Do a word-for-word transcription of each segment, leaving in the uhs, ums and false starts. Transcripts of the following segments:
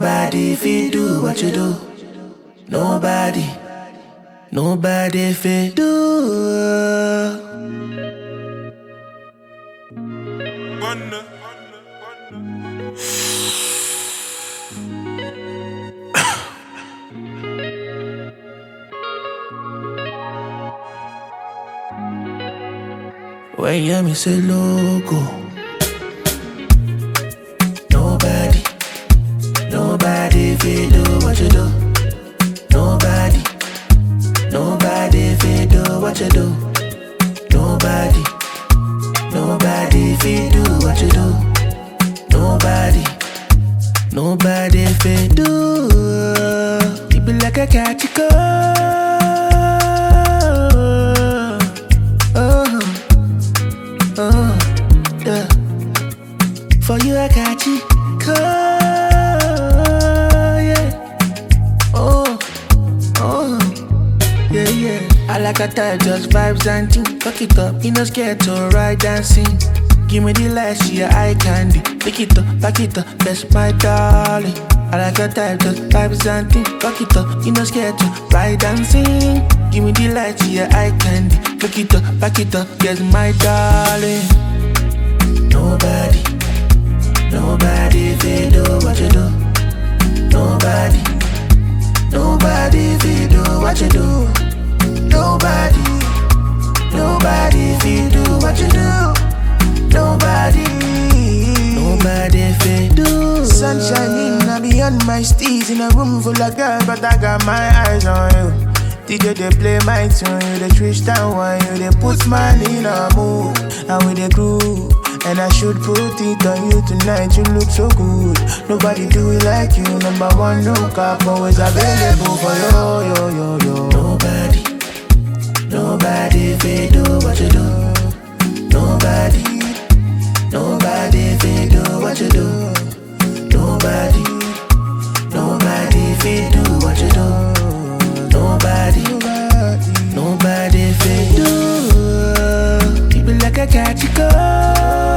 Nobody fit do what you do. Nobody. Nobody fit do. Wonder. When you me say logo, nobody, nobody fit do what you do. Nobody, nobody fit do what you do. Nobody, nobody fit do what you do. Nobody, nobody fit do. You be like a catchy girl. Oh, yeah. For you I got you cold, yeah. Oh, oh, yeah, yeah. I like a type, just vibes and thing. Fuck it up, you no scared to ride dancing. Give me the lights, she your eye candy. Pick it up, back it up, that's my darling. I like a type, just vibes and thing. Fuck it up, you no scared to ride dancing. Give me the lights, she your eye candy. Pick it up, back it up, yes, my darling. Nobody, nobody fit do what you do. Nobody, nobody fit do what you do. Nobody, nobody fit do what you do. Nobody, nobody fit do. Sun shining, I be on my steez in a room full of girls, but I got my eyes on you. D J they play my tune, you they twist down one, you they put man in a mood, and we they groove. And I should put it on you tonight, you look so good. Nobody do it like you, number one, no cap, always available for you, yo, yo, yo. Nobody, nobody fit do what you do. Nobody, nobody fit do what you do. Nobody, nobody fit do what you do. Nobody, nobody fit do. You be like a catchy girl.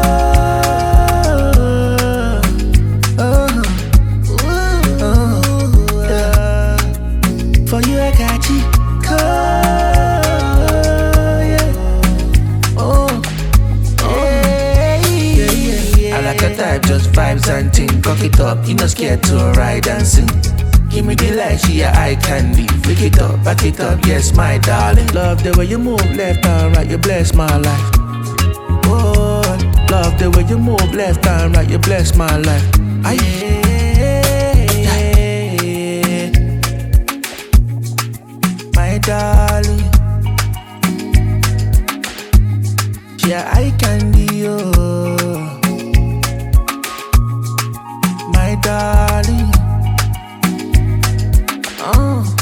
For you I got you cold, yeah. Oh, oh, yeah, yeah, yeah. I like a type, just vibes and ting. Cock it up, you not scared to ride and sing. Give me the light, she your eye candy. Pick it up, back it up, yes, my darling. Love the way you move, left and right, you bless my life. Oh, love the way you move, left and right, you bless my life. Aye. My darling, yeah, I can be oh, my darling. Oh.